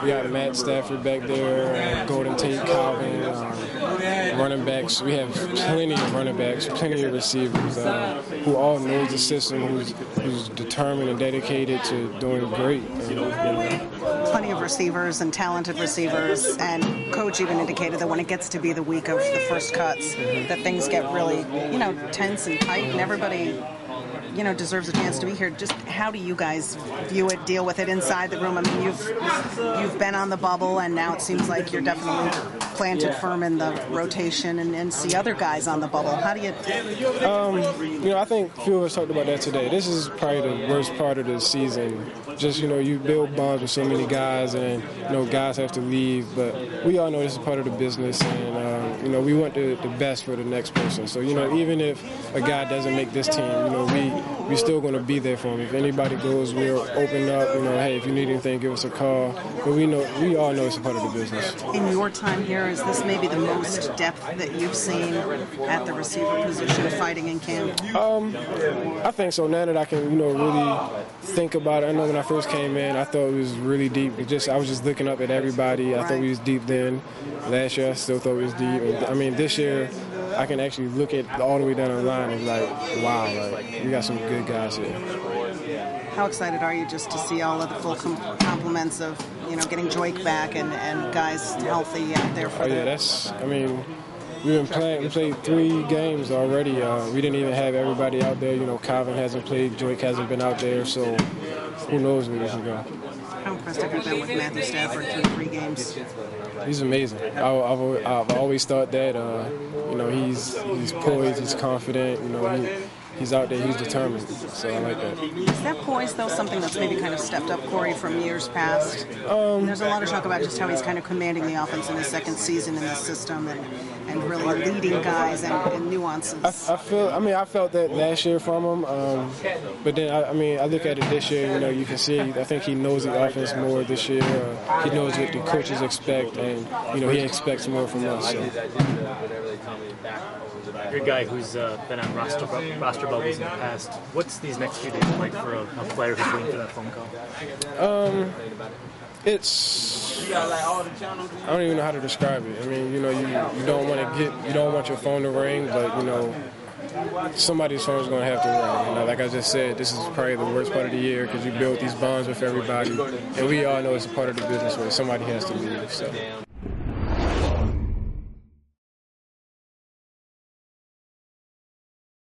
We got Matt Stafford back there, Golden Tate, Calvin, running backs. We have plenty of running backs, plenty of receivers who all knows the system, who's determined and dedicated to doing great. Plenty of receivers and talented receivers, and Coach even indicated that when it gets to be the week of the first cuts, that things get really, tense and tight, and everybody, deserves a chance to be here. Just how do you guys view it, deal with it inside the room? I mean, you've been on the bubble, and now it seems like you're definitely planted firm in the rotation and see other guys on the bubble. How do you? I think a few of us talked about that today. This is probably the worst part of the season. Just, you build bonds with so many guys, and, guys have to leave. But we all know this is part of the business, and, we want the best for the next person. So, even if a guy doesn't make this team, we're still going to be there for him. If anybody goes, we'll open up, hey, if you need anything, give us a call. But we all know it's a part of the business. In your time here, is this maybe the most depth that you've seen at the receiver position fighting in camp? I think so. Now that I can, really think about it. I know when I first came in, I thought it was really deep. I was just looking up at everybody. I thought we was deep then. Last year, I still thought it was deep. This year, I can actually look at all the way down the line and be like, wow, we got some good guys here. How excited are you just to see all of the full compliments of, getting Joik back and guys healthy out there for we've been playing. We played 3 games already. We didn't even have everybody out there. Calvin hasn't played. Joik hasn't been out there. So who knows where we can go. How impressed have you been with Matthew Stafford through 3 games? He's amazing. I've always thought that. He's poised. He's confident. He's out there. He's determined. So I like that. Is that poise, though, something that's maybe kind of stepped up Corey from years past? There's a lot of talk about just how he's kind of commanding the offense in his second season in this system and really leading guys and nuances. I felt that last year from him, but then I look at it this year. You can see. I think he knows the offense more this year. He knows what the coaches expect, and he expects more from us. So. You're a guy who's been on roster bubbles in the past. What's these next few days like for a player who's waiting for that phone call? I don't even know how to describe it. You don't want your phone to ring, but somebody's phone is going to have to ring. Like I just said, this is probably the worst part of the year because you build these bonds with everybody, and we all know it's a part of the business where somebody has to leave. So.